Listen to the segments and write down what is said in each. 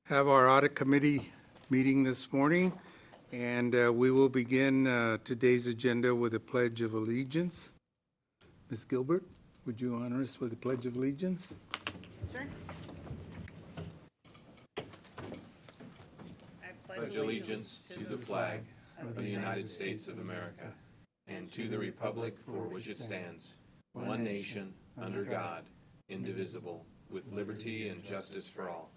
have our audit committee meeting this morning, and we will begin today's agenda with a Pledge of Allegiance. Ms. Gilbert, would you honor us with the Pledge of Allegiance? Sure. I pledge allegiance to the flag of the United States of America and to the republic for which it stands, one nation, under God, indivisible, with liberty and justice for all.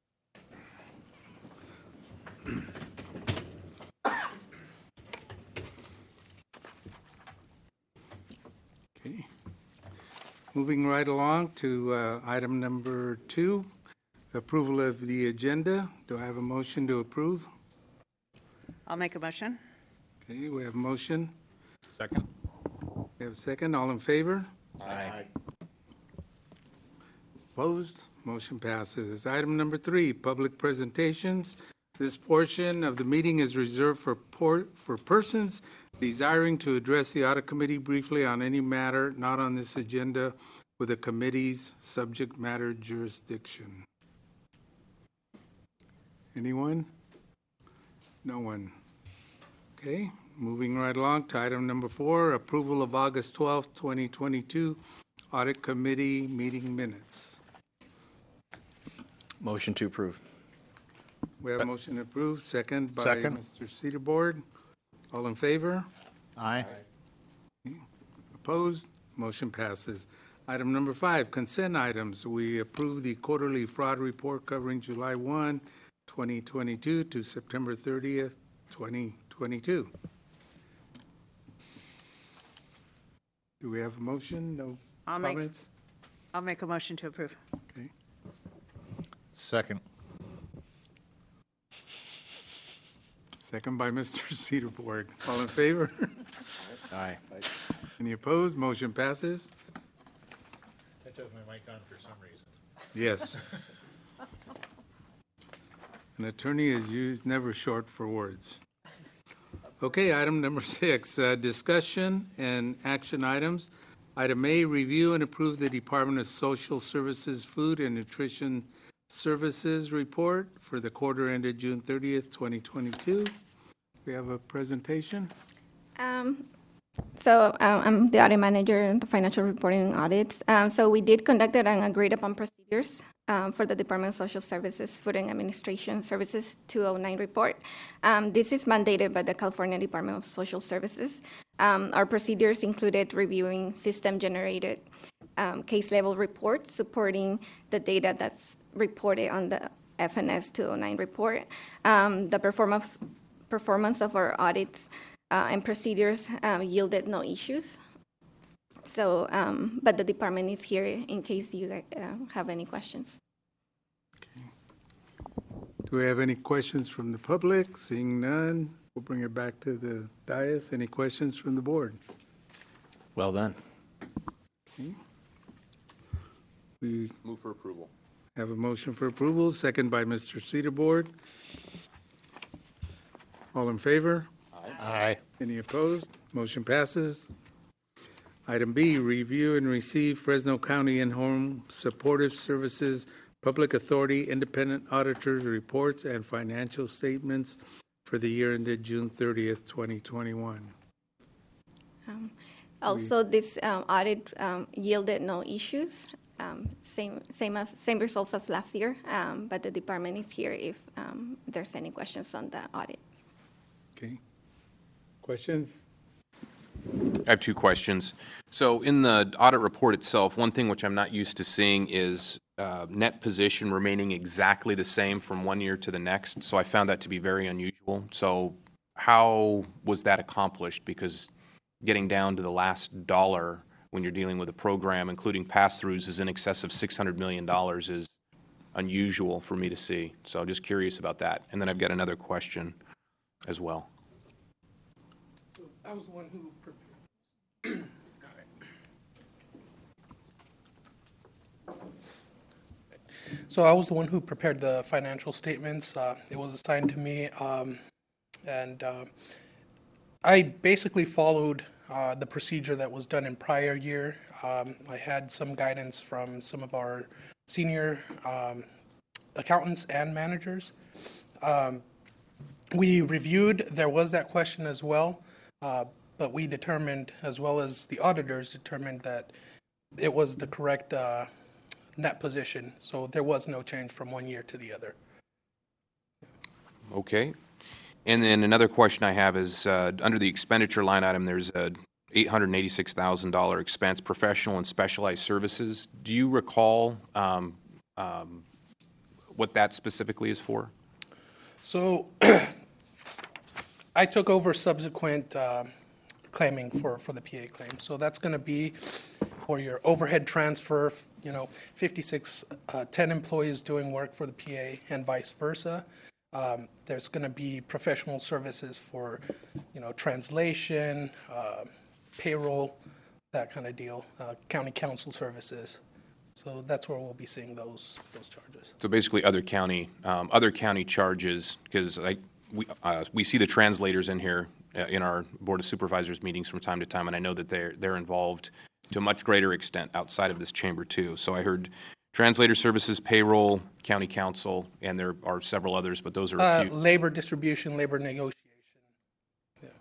Okay. Moving right along to item number 2, approval of the agenda. Do I have a motion to approve? I'll make a motion. Okay, we have a motion. Second. We have a second. All in favor? Aye. Opposed? Motion passes. Item number 3, public presentations. This portion of the meeting is reserved for persons desiring to address the audit committee briefly on any matter not on this agenda with the committee's subject matter jurisdiction. Anyone? No one. Okay, moving right along to item number 4, approval of August 12th, 2022 audit committee meeting minutes. Motion to approve. We have a motion to approve, second by Second. Mr. Cedarboard. All in favor? Aye. Opposed? Motion passes. Item number 5, consent items. We approve the quarterly fraud report covering July 1, 2022 to September 30th, 2022. Do we have a motion? No comments? I'll make a motion to approve. Okay. Second. Second by Mr. Cedarboard. All in favor? Aye. Any opposed? Motion passes. I took my mic on for some reason. Yes. An attorney is never short for words. Okay, item number 6, discussion and action items. Item A, review and approve the Department of Social Services Food and Nutrition Services report for the quarter ended June 30th, 2022. We have a presentation. I'm the audit manager in the financial reporting and audits. So we did conduct and agreed upon procedures for the Department of Social Services Food and Administration Services 209 report. This is mandated by the California Department of Social Services. Our procedures included reviewing system-generated case-level reports supporting the data that's reported on the FNS 209 report. The performance of our audits and procedures yielded no issues. So, but the department is here in case you have any questions. Okay. Do we have any questions from the public? Seeing none, we'll bring it back to the dais. Any questions from the board? Well done. Okay. We Move for approval. have a motion for approval, second by Mr. Cedarboard. All in favor? Aye. Any opposed? Motion passes. Item B, review and receive Fresno County In-Home Supportive Services Public Authority Independent Auditors Reports and Financial Statements for the year ended June 30th, 2021. Also, this audit yielded no issues. Same results as last year, but the department is here if there's any questions on the audit. Okay. Questions? I have 2 questions. So in the audit report itself, one thing which I'm not used to seeing is net position remaining exactly the same from one year to the next. So I found that to be very unusual. So how was that accomplished? Because getting down to the last dollar when you're dealing with a program, including pass-throughs, is in excess of $600 million is unusual for me to see. So I'm just curious about that. And then I've got another question as well. I was the one who So I was the one who prepared the financial statements. It was assigned to me, and I basically followed the procedure that was done in prior year. I had some guidance from some of our senior accountants and managers. We reviewed, there was that question as well, but we determined, as well as the auditors determined, that it was the correct net position. So there was no change from one year to the other. Okay. And then another question I have is, under the expenditure line item, there's a $886,000 expense, professional and specialized services. Do you recall what that specifically is for? So I took over subsequent claiming for the PA claim. So that's going to be for your overhead transfer, 10 employees doing work for the PA and vice versa. There's going to be professional services for, translation, payroll, that kind of deal, county council services. So that's where we'll be seeing those charges. So basically, other county charges, because we see the translators in here in our Board of Supervisors meetings from time to time, and I know that they're involved to a much greater extent outside of this chamber too. So I heard translator services, payroll, county council, and there are several others, but those are a few. Labor distribution, labor negotiation. Yeah.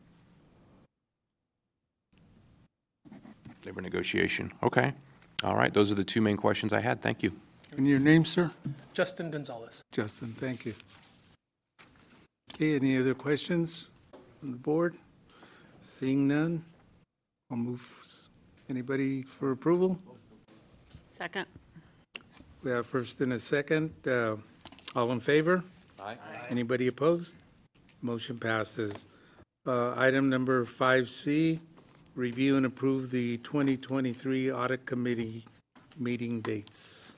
Labor negotiation. Okay. All right. Those are the two main questions I had. Thank you. And your name, sir? Justin Gonzalez. Justin, thank you. Okay, any other questions from the board? Seeing none, I'll move. Anybody for approval? Second. We have first and a second. All in favor? Aye. Anybody opposed? Motion passes. Item number 5C, review and approve the 2023 Audit Committee meeting dates.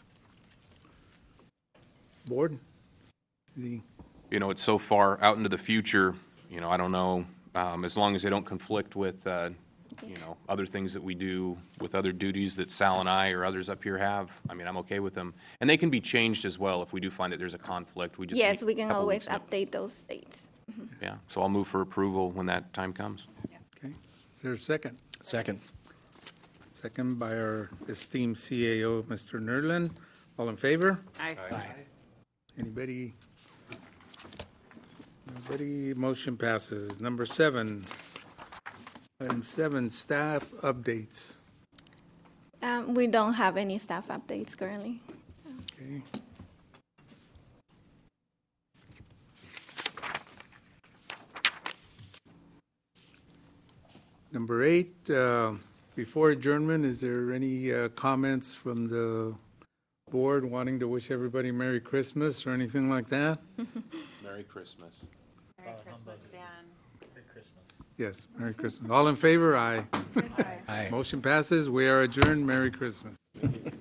Board? It's so far out into the future, I don't know, as long as they don't conflict with, other things that we do with other duties that Sal and I or others up here have. I'm okay with them. And they can be changed as well if we do find that there's a conflict. We just Yes, need we a can couple always weeks to- update those dates. Yeah, so I'll move for approval when that time comes. Okay, is there a second? Second. Second by our esteemed CAO, Mr. Nerlin. All in favor? Aye. Anybody? Nobody, motion passes. Number 7, item 7, staff updates. We don't have any staff updates currently. Okay. Number 8, before adjournment, is there any comments from the board wanting to wish everybody Merry Christmas or anything like that? Merry Christmas. Merry Christmas, Dan. Merry Christmas. Yes, Merry Christmas. All in favor? Aye. Aye. Motion passes. We are adjourned. Merry Christmas.